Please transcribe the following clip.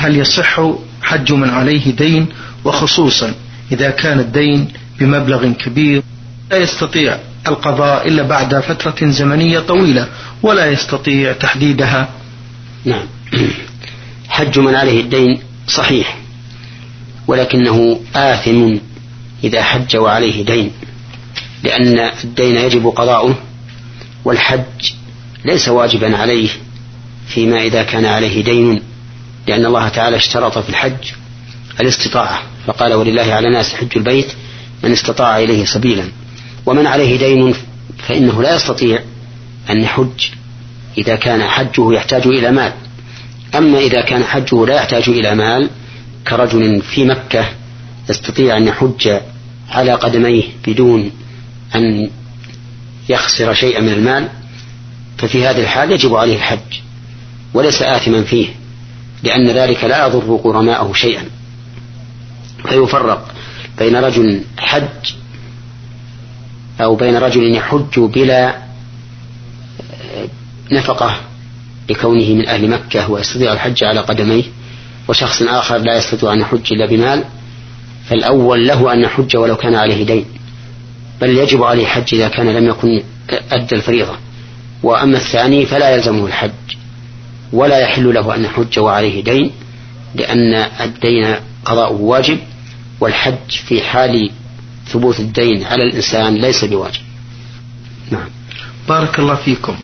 هل يصح حج من عليه دين، وخصوصا إذا كان الدين بمبلغ كبير لا يستطيع القضاء إلا بعد فترة زمنية طويلة ولا يستطيع تحديدها؟ نعم، حج من عليه الدين صحيح، ولكنه آثم إذا حج وعليه دين، لأن الدين يجب قضاؤه، والحج ليس واجبا عليه فيما إذا كان عليه دين، لأن الله تعالى اشترط في الحج الاستطاعة، فقال ولله على الناس حج البيت من استطاع إليه سبيلا. ومن عليه دين فإنه لا يستطيع أن يحج إذا كان حجه يحتاج إلى مال. أما إذا كان حجه لا يحتاج إلى مال كرجل في مكة يستطيع أن يحج على قدميه بدون أن يخسر شيئا من المال، ففي هذه الحال يجب عليه الحج وليس آثما فيه، لأن ذلك لا يضر غرماءه شيئا. فيفرق بين رجل حج أو بين رجل يحج بلا نفقة لكونه من أهل مكة ويستطيع الحج على قدميه، وشخص آخر لا يستطيع أن يحج إلا بمال، فالأول له أن يحج ولو كان عليه دين، بل يجب عليه الحج إذا كان لم يكن أدى الفريضة. وأما الثاني فلا يلزمه الحج ولا يحل له أن يحج وعليه دين، لأن الدين قضاؤه واجب، والحج في حال ثبوت الدين على الإنسان ليس بواجب. نعم. بارك الله فيكم.